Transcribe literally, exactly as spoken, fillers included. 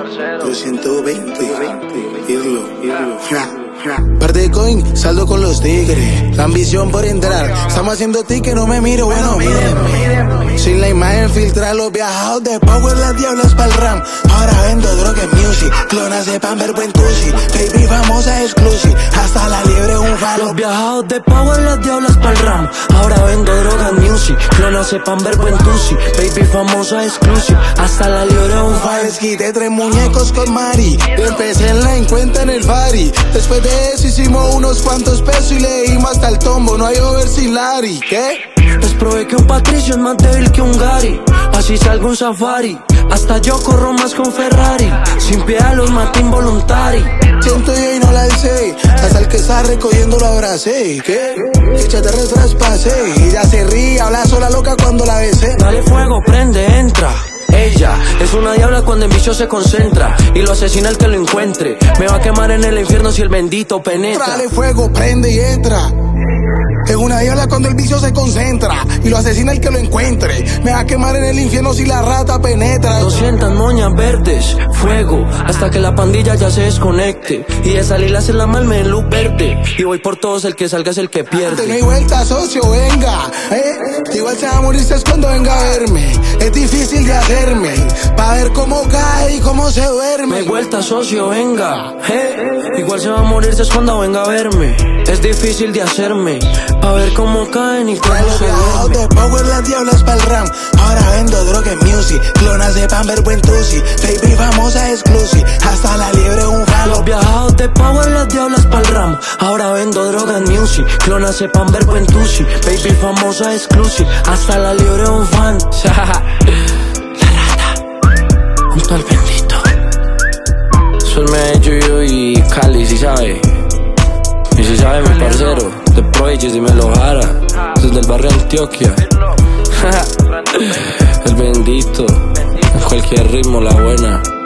doscientos veinte, irlo, irlo. Par de coin, saldo con los tigres. La ambición por entrar. Estamos haciendo ticket, no me miro, bueno, miren. Sin la imagen filtrar los viajados de Power, las diablas pa'l ram. Ahora vendo droga en music. Clonas de Pamper, buen tusi. Baby famosa exclusive. Hasta la liebre un falo. Los viajados de Power, las diablas pa'l ram. Ahora vendo droga en music. Clonas de Pamper, buen tusi. Baby famosa exclusive. Hasta la liebre un falo. Quité tres muñecos con Mari. Empecé en la encuenta en el Fari. Después de eso hicimos unos cuantos pesos y le dimos hasta el tombo. No hay over sin Larry. ¿Qué? Les probé que un Patricio es más débil que un Gary. Así salgo un safari. Hasta yo corro más con Ferrari. Sin piedad los maté involuntari. Siento y no la alcé. Hasta el que está recogiendo lo abracé. ¿Qué? Échate traspasé. Y ya se ríe, habla sola loca cuando la besé. Dale fuego, prende, entra. Ella es una diabla cuando en vicio se concentra y lo asesina el que lo encuentre. Me va a quemar en el infierno si el bendito penetra. Dale fuego, prende y entra. Es una diabla cuando el vicio se concentra y lo asesina el que lo encuentre. Me va a quemar en el infierno si la rata penetra. doscientas moñas verdes, fuego, hasta que la pandilla ya se desconecte. Y de salir a hacer la mal me en luz verde. Y voy por todos, el que salga es el que pierde. No hay vuelta, socio, venga, eh. Igual se va a morir es cuando venga a verme. Es difícil de hacerme, pa' ver cómo cae y cómo se duerme. No hay vuelta, socio, venga, eh. Igual se va a morir es cuando venga a verme. Es difícil de hacerme, pa' ver cómo caen y cómo los se viajados de Power, las diablas pa'l ram. Ahora vendo droga en music. Clonas de Pamper, buen tusi. Baby famosa exclusive. Hasta la liebre un falo. Los viajados de Power, las diablas pa'l ram. Ahora vendo droga en music. Clonas de Pamper, buen tusi. Baby famosa exclusive. Hasta la liebre un fan. La rata junto al bendito. Soy Medellín y Cali, si sabe. Y si sabe mi parcero, The Prodigy, si me lo jara, desde el barrio Antioquia. El bendito, en cualquier ritmo la buena.